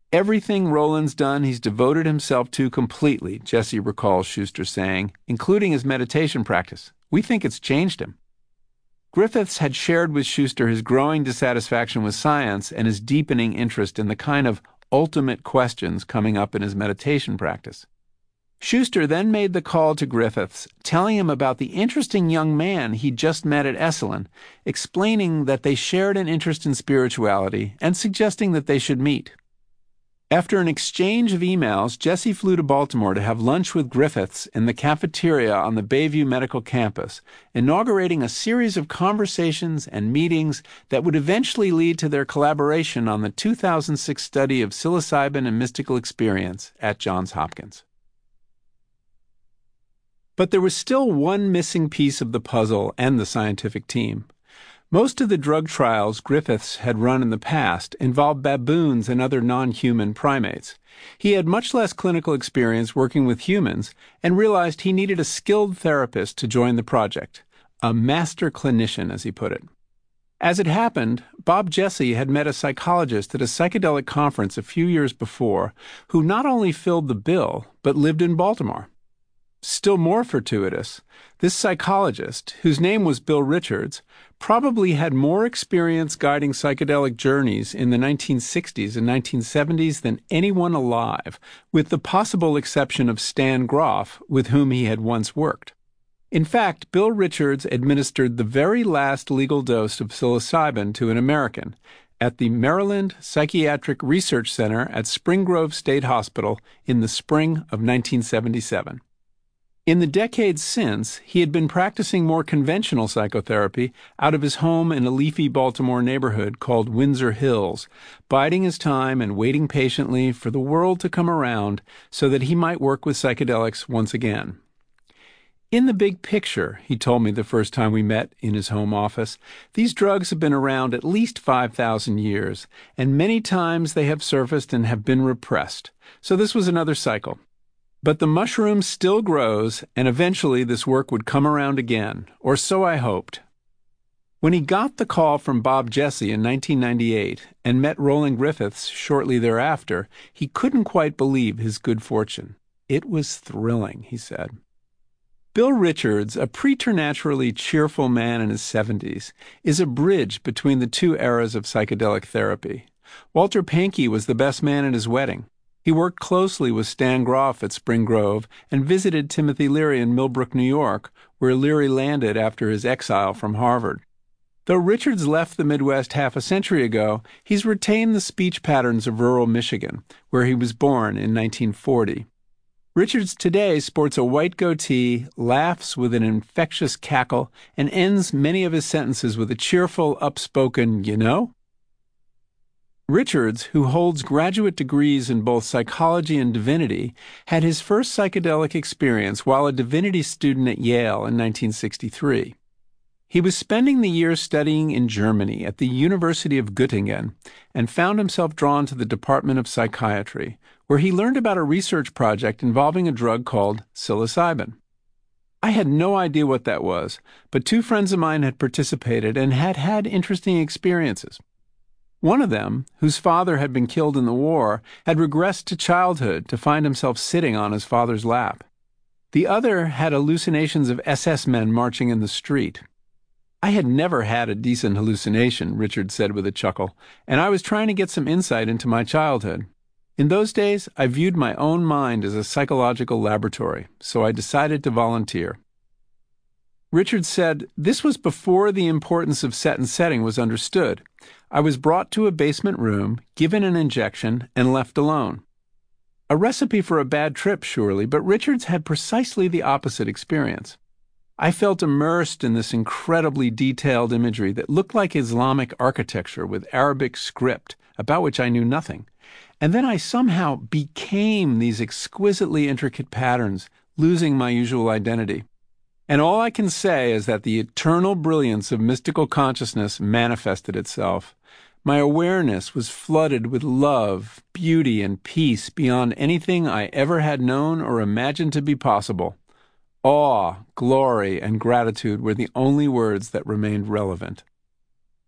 Everything Roland's done, he's devoted himself to completely, Jesse recalls Schuster saying, including his meditation practice. We think it's changed him. Griffiths had shared with Schuster his growing dissatisfaction with science and his deepening interest in the kind of ultimate questions coming up in his meditation practice. Schuster then made the call to Griffiths, telling him about the interesting young man he'd just met at Esalen, explaining that they shared an interest in spirituality and suggesting that they should meet. After an exchange of emails, Jesse flew to Baltimore to have lunch with Griffiths in the cafeteria on the Bayview Medical Campus, inaugurating a series of conversations and meetings that would eventually lead to their collaboration on the 2006 study of psilocybin and mystical experience at Johns Hopkins. But there was still one missing piece of the puzzle and the scientific team. Most of the drug trials Griffiths had run in the past involved baboons and other non-human primates. He had much less clinical experience working with humans and realized he needed a skilled therapist to join the project, a master clinician, as he put it. As it happened, Bob Jesse had met a psychologist at a psychedelic conference a few years before who not only filled the bill, but lived in Baltimore. Still more fortuitous, this psychologist, whose name was Bill Richards, probably had more experience guiding psychedelic journeys in the 1960s and 1970s than anyone alive, with the possible exception of Stan Grof, with whom he had once worked. In fact, Bill Richards administered the very last legal dose of psilocybin to an American at the Maryland Psychiatric Research Center at Spring Grove State Hospital in the spring of 1977. In the decades since, he had been practicing more conventional psychotherapy out of his home in a leafy Baltimore neighborhood called Windsor Hills, biding his time and waiting patiently for the world to come around so that he might work with psychedelics once again. In the big picture, he told me the first time we met in his home office, these drugs have been around at least 5,000 years, and many times they have surfaced and have been repressed. So this was another cycle. But the mushroom still grows, and eventually this work would come around again, or so I hoped. When he got the call from Bob Jesse in 1998 and met Roland Griffiths shortly thereafter, he couldn't quite believe his good fortune. It was thrilling, he said. Bill Richards, a preternaturally cheerful man in his 70s, is a bridge between the two eras of psychedelic therapy. Walter Pahnke was the best man at his wedding. He worked closely with Stan Grof at Spring Grove and visited Timothy Leary in Millbrook, New York, where Leary landed after his exile from Harvard. Though Richards left the Midwest half a century ago, he's retained the speech patterns of rural Michigan, where he was born in 1940. Richards today sports a white goatee, laughs with an infectious cackle, and ends many of his sentences with a cheerful, upspoken, "you know?" Richards, who holds graduate degrees in both psychology and divinity, had his first psychedelic experience while a divinity student at Yale in 1963. He was spending the year studying in Germany at the University of Göttingen and found himself drawn to the Department of Psychiatry, where he learned about a research project involving a drug called psilocybin. I had no idea what that was, but two friends of mine had participated and had had interesting experiences. One of them, whose father had been killed in the war, had regressed to childhood to find himself sitting on his father's lap. The other had hallucinations of SS men marching in the street. I had never had a decent hallucination, Richard said with a chuckle, and I was trying to get some insight into my childhood. In those days, I viewed my own mind as a psychological laboratory, so I decided to volunteer. Richard said, "This was before the importance of set and setting was understood. I was brought to a basement room, given an injection, and left alone." A recipe for a bad trip, surely, but Richards had precisely the opposite experience. I felt immersed in this incredibly detailed imagery that looked like Islamic architecture with Arabic script, about which I knew nothing. And then I somehow became these exquisitely intricate patterns, losing my usual identity. And all I can say is that the eternal brilliance of mystical consciousness manifested itself. My awareness was flooded with love, beauty, and peace beyond anything I ever had known or imagined to be possible. Awe, glory, and gratitude were the only words that remained relevant.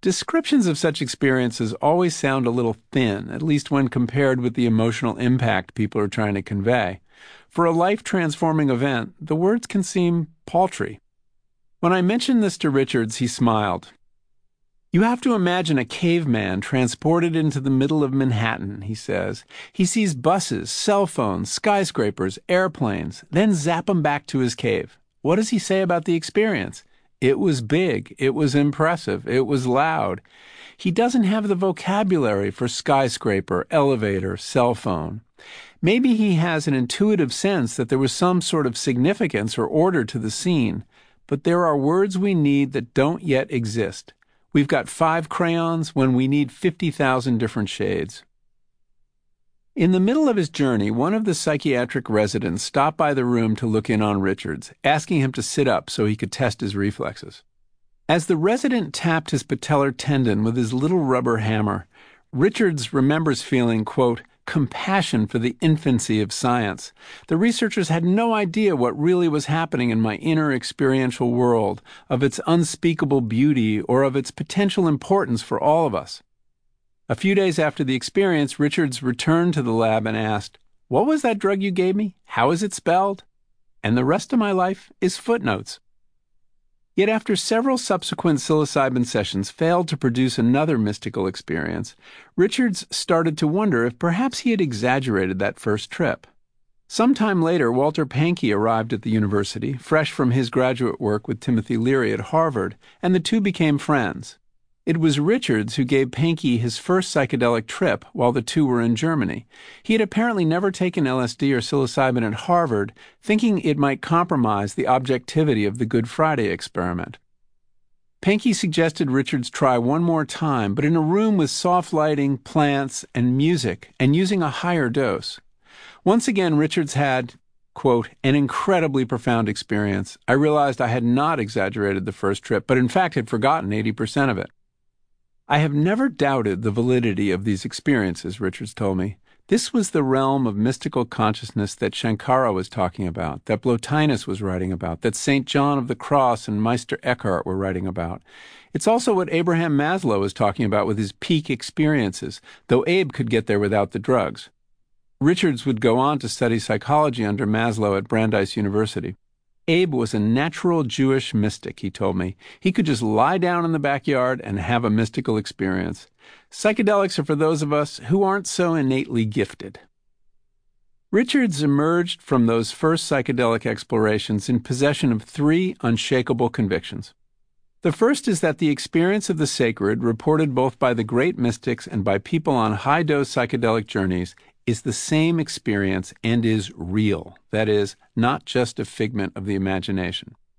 Descriptions of such experiences always sound a little thin, at least when compared with the emotional impact people are trying to convey. For a life-transforming event, the words can seem paltry. When I mentioned this to Richards, he smiled. "You have to imagine a caveman transported into the middle of Manhattan," he says. "He sees buses, cell phones, skyscrapers, airplanes, then zap him back to his cave. What does he say about the experience? It was big, it was impressive, it was loud. He doesn't have the vocabulary for skyscraper, elevator, cell phone. Maybe he has an intuitive sense that there was some sort of significance or order to the scene, but there are words we need that don't yet exist. We've got 5 crayons when we need 50,000 different shades." In the middle of his journey, one of the psychiatric residents stopped by the room to look in on Richards, asking him to sit up so he could test his reflexes. As the resident tapped his patellar tendon with his little rubber hammer, Richards remembers feeling, quote, "compassion for the infancy of science. The researchers had no idea what really was happening in my inner experiential world, of its unspeakable beauty or of its potential importance for all of us." A few days after the experience, Richards returned to the lab and asked, "What was that drug you gave me? How is it spelled?" And the rest of my life is footnotes. Yet after several subsequent psilocybin sessions failed to produce another mystical experience, Richards started to wonder if perhaps he had exaggerated that first trip. Sometime later, Walter Pahnke arrived at the university, fresh from his graduate work with Timothy Leary at Harvard, and the two became friends. It was Richards who gave Pahnke his first psychedelic trip while the two were in Germany. He had apparently never taken LSD or psilocybin at Harvard, thinking it might compromise the objectivity of the Good Friday experiment. Pahnke suggested Richards try one more time, but in a room with soft lighting, plants, and music, and using a higher dose. Once again, Richards had, quote, "an incredibly profound experience. I realized I had not exaggerated the first trip, but in fact had forgotten 80% of it. I have never doubted the validity of these experiences," Richards told me. "This was the realm of mystical consciousness that Shankara was talking about, that Plotinus was writing about, that St. John of the Cross and Meister Eckhart were writing about. It's also what Abraham Maslow was talking about with his peak experiences, though Abe could get there without the drugs." Richards would go on to study psychology under Maslow at Brandeis University. Abe was a natural Jewish mystic, he told me. He could just lie down in the backyard and have a mystical experience. Psychedelics are for those of us who aren't so innately gifted. Richards emerged from those first psychedelic explorations in possession of 3 unshakable convictions. The first is that the experience of the sacred, reported both by the great mystics and by people on high-dose psychedelic journeys, is the same experience and is real, that is, not just a figment of the imagination.